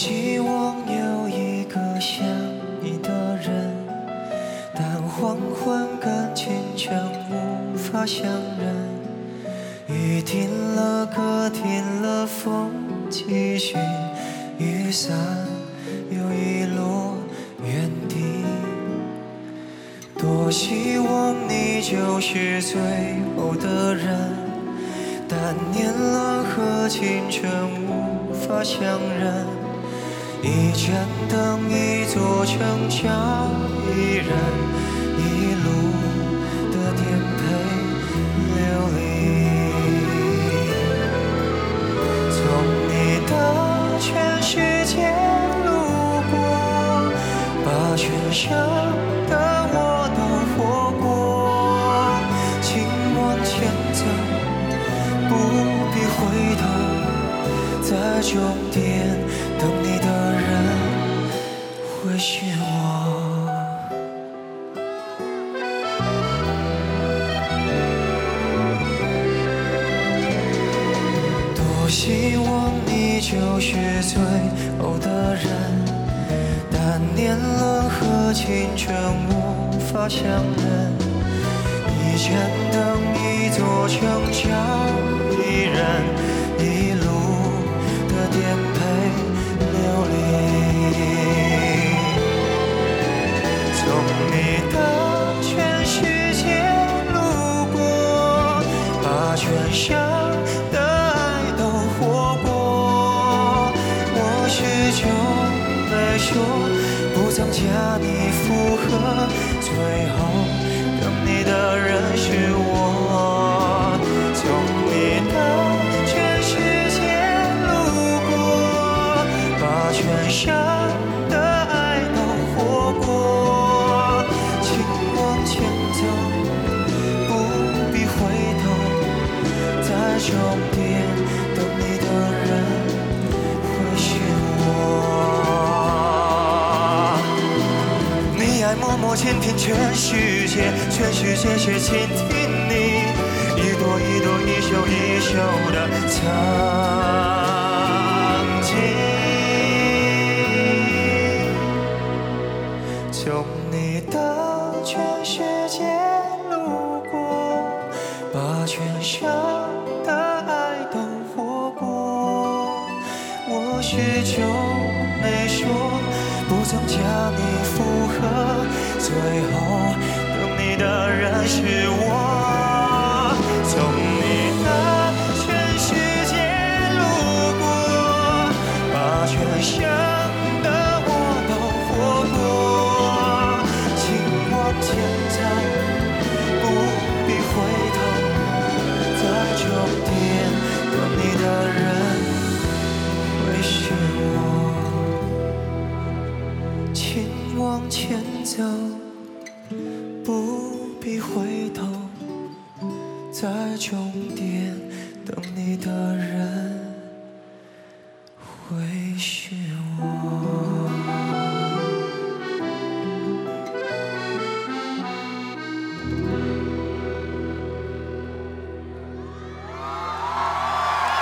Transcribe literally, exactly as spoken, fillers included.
希望有一个像你的人，但黄昏跟清晨无法相认。雨停了，歌停了，风继续，雨伞又遗落原地。多希望你就是最后的人，但年轮和青春无法相认。一盏灯，一座城，叫一人，一路的颠沛流离。从你的全世界路过，把全生的我都活过。请往前走，不必回头，在终点等你的人会是我。多希望你就是最后的人，但年轮和青春无法相认。一盏灯，一座城，叫一人，一路的颠沛流离。从你的全世界路过，把全生的爱都活过。我许久没说，不曾加你附和，最后等你的人是我。从你的全世界路过，把全生的爱都活过。请往前走，不必回头，在终点等你的人会是我。你爱默默倾听全世界，全世界却倾听你，一朵一朵，一袖一袖的曾经。从你的全世界路过，把全生的爱都活过。我许久没说，不曾加你附和，最后等你的人是我。从你的全世界路过，把全生的我都活过。请往前走，不必回头，在终点等你的人会是我。请往前走，不必回头，在终点等你的